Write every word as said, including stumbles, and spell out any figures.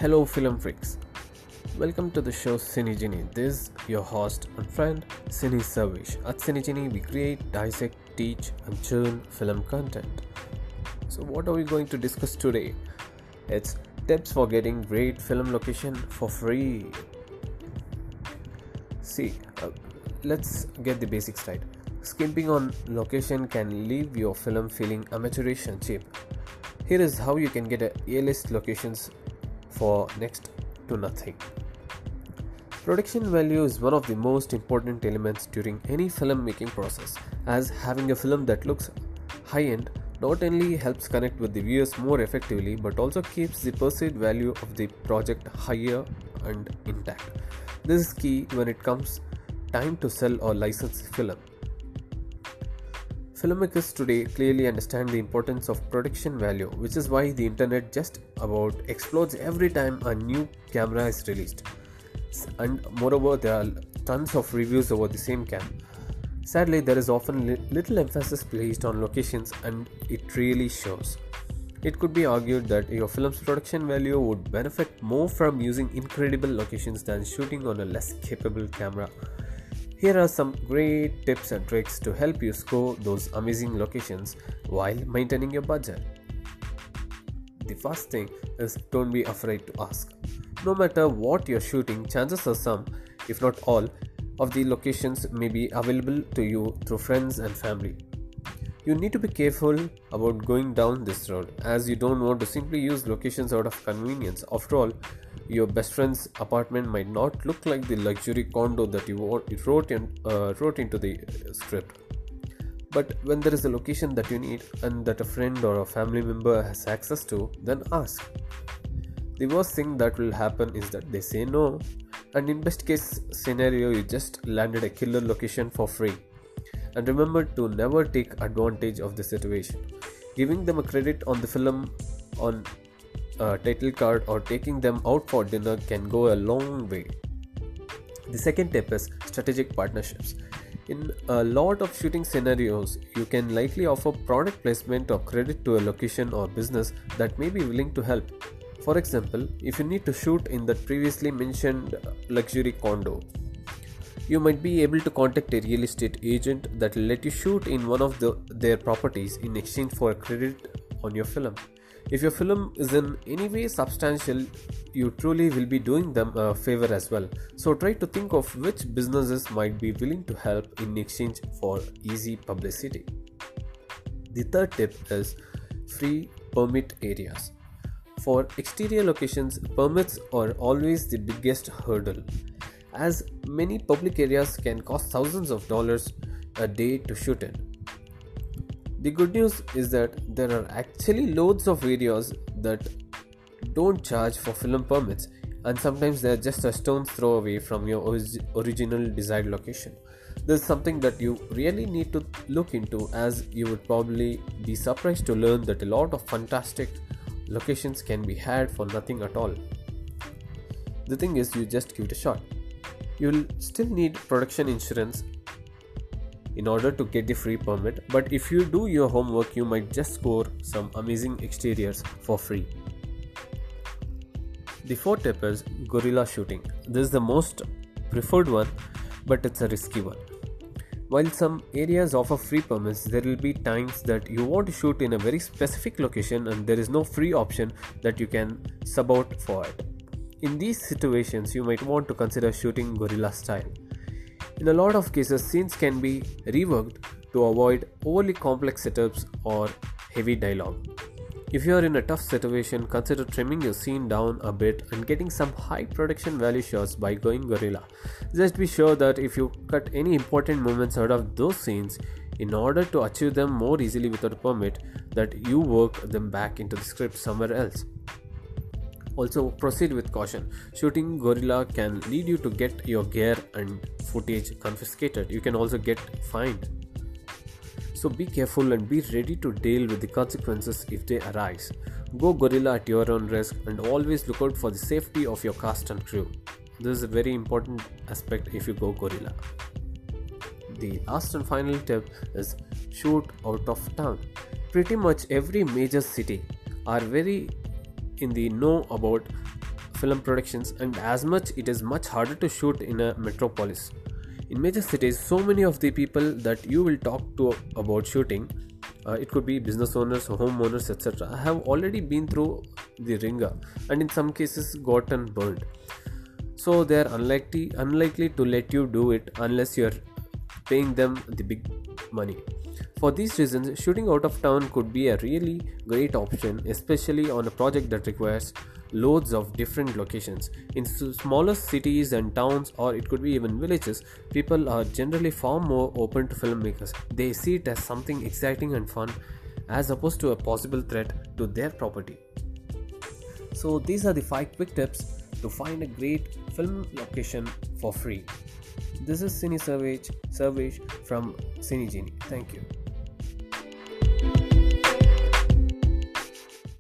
Hello, film freaks. Welcome to the show Cinegenie. This is your host and friend Cine Servish. At Cinegenie, we create, dissect, teach, and churn film content. So, what are we going to discuss today? It's tips for getting great film location for free. See, uh, let's get the basics right. Skimping on location can leave your film feeling amateurish and cheap. Here is how you can get a A-list locations for next to nothing. Production value is one of the most important elements during any filmmaking process, as having a film that looks high-end not only helps connect with the viewers more effectively but also keeps the perceived value of the project higher and intact. This is key when it comes time to sell or license the film. Filmmakers today clearly understand the importance of production value, which is why the internet just about explodes every time a new camera is released. And moreover, there are tons of reviews over the same cam. Sadly, there is often li- little emphasis placed on locations, and it really shows. It could be argued that your film's production value would benefit more from using incredible locations than shooting on a less capable camera. Here are some great tips and tricks to help you score those amazing locations while maintaining your budget. The first thing is, don't be afraid to ask. No matter what you're shooting, chances are some, if not all, of the locations may be available to you through friends and family. You need to be careful about going down this road, as you don't want to simply use locations out of convenience. After all, your best friend's apartment might not look like the luxury condo that you wrote, in, uh, wrote into the script. But when there is a location that you need and that a friend or a family member has access to, then ask. The worst thing that will happen is that they say no, and in best case scenario, you just landed a killer location for free. And remember to never take advantage of the situation. Giving them a credit on the film on a title card or taking them out for dinner can go a long way. The second tip is strategic partnerships. In a lot of shooting scenarios, you can likely offer product placement or credit to a location or business that may be willing to help. For example, if you need to shoot in that previously mentioned luxury condo, you might be able to contact a real estate agent that will let you shoot in one of the, their properties in exchange for a credit on your film. If your film is in any way substantial, you truly will be doing them a favor as well. So try to think of which businesses might be willing to help in exchange for easy publicity. The third tip is free permit areas. For exterior locations, permits are always the biggest hurdle, as many public areas can cost thousands of dollars a day to shoot in. The good news is that there are actually loads of areas that don't charge for film permits, and sometimes they are just a stone's throw away from your orig- original desired location. This is something that you really need to look into, as you would probably be surprised to learn that a lot of fantastic locations can be had for nothing at all. The thing is, you just give it a shot. You'll still need production insurance in order to get the free permit, but if you do your homework, you might just score some amazing exteriors for free. The fourth tip is guerrilla shooting. This is the most preferred one, but it's a risky one. While some areas offer free permits, there will be times that you want to shoot in a very specific location and there is no free option that you can sub out for it. In these situations, you might want to consider shooting guerrilla style. In a lot of cases, scenes can be reworked to avoid overly complex setups or heavy dialogue. If you are in a tough situation, consider trimming your scene down a bit and getting some high production value shots by going guerrilla. Just be sure that if you cut any important moments out of those scenes, in order to achieve them more easily without a permit, that you work them back into the script somewhere else. Also, proceed with caution. Shooting guerrilla can lead you to get your gear and footage confiscated. You can also get fined. So be careful and be ready to deal with the consequences if they arise. Go guerrilla at your own risk and always look out for the safety of your cast and crew. This is a very important aspect if you go guerrilla. The last and final tip is shoot out of town. Pretty much every major city are very in the know about film productions, and as much it is much harder to shoot in a metropolis. In major cities, so many of the people that you will talk to about shooting, uh, it could be business owners, homeowners, et cetera, have already been through the ringer and in some cases gotten burned. So they are unlikely unlikely to let you do it unless you are paying them the big money. For these reasons, shooting out of town could be a really great option, especially on a project that requires loads of different locations. In smaller cities and towns, or it could be even villages, people are generally far more open to filmmakers. They see it as something exciting and fun as opposed to a possible threat to their property. So these are the five quick tips to find a great film location for free. This is Cine Savage, Savage from Cine Genie. Thank you.